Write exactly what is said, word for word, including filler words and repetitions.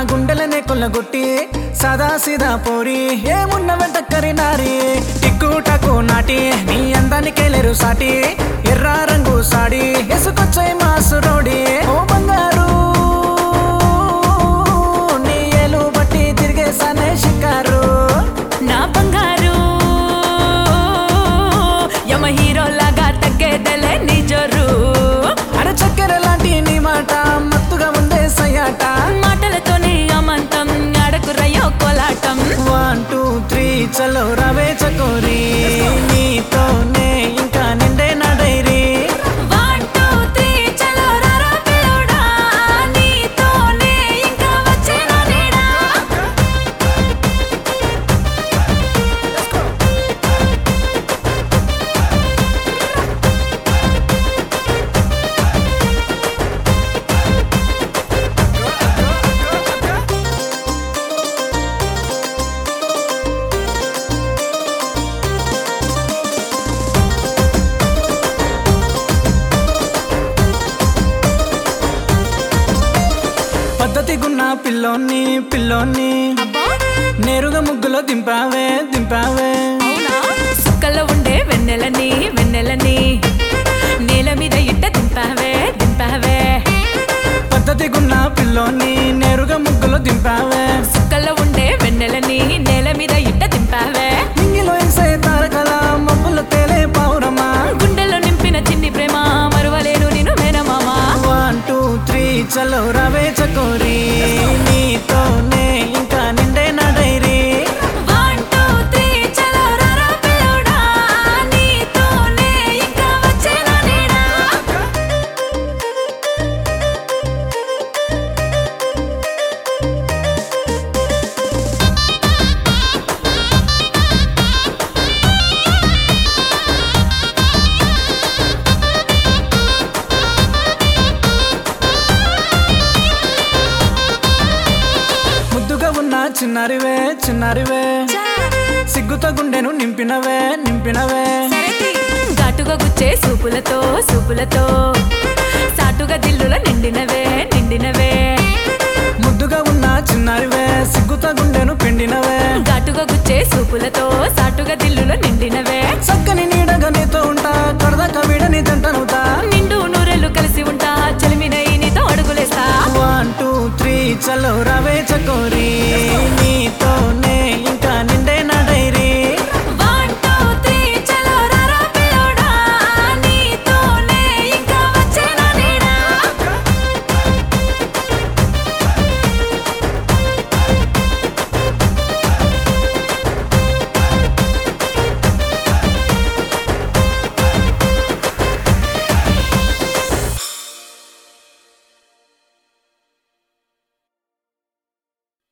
గుండెలనే కొల్లగొట్టి సదా సిదా పోరి ఏమున్న వెంట కరినారి టిక్కు టకు నాటి నీ అందానికే లేరు సాటి ఎర్ర రంగు సాడి ఎసుకొచ్చాయి మాసు రోడి ఓ బంగారు నీ ఏలు బట్టి తిరిగేసానే షికారు నా బంగారు యమ హీరో లాగా తగ్గేదలే నీ జోరు అర చక్కెర లాంటి నీ మాట మత్తుగా ఉందే సయాట మాటలతోనే అమంతం ఆడకురయ్యో కోలాటం వన్ టూ త్రీ చలో రవే చకోరి నీతోనే ఇంకా నిండే నా డైరీ వన్ టూ త్రీ చలో రారా పిల్లోడా నీతోనే ఇంకా వచ్చేనా నీడా పద్ధతిగున్న పిల్లోని పిల్లోని నేరుగా ముగ్గులో దింపావే దింపావే అవునా సుక్కల్లో ఉండే వెన్నెలని వెన్నెలని నేల మీద ఇట్ట దింపావే దింపావే పద్ధతిగున్న పిల్లోని నేరుగా ముగ్గులో దింపావే సుక్కల్లో ఉండే వెన్నెలని నేల మీద ఇట్ట దింపావే ఇంగిలో వేసే తారకల మబ్బులు తేలే పౌరమా గుండెల్లో నింపిన చిన్ని ప్రేమ మరువలేను నేను మేనమామా వన్ టూ త్రీ చలో రవే చకోరి నీతోనే ఇంకా నిండే నా డైరీ వన్ టూ త్రీ చలో రారా పిల్లోడా నీతోనే ఇంకా వచ్చేనా నీడా ముద్దుగా ఉన్న చిన్నారివే చిన్నారివే సిగ్గుతో గుండెను నింపినవే నింపినవే ఘాటుగా గుచ్చే సూపులతో సూపులతో సాటుగా దిల్లుల నిండినవే నిండినవే ముద్దుగా ఉన్న చిన్నారివే సిగ్గుతో గుండెను పిండినవే ఘాటుగా గుచ్చే సూపులతో సాటుగా దిల్లుల నిండినవే చక్కని నీడగా నీతో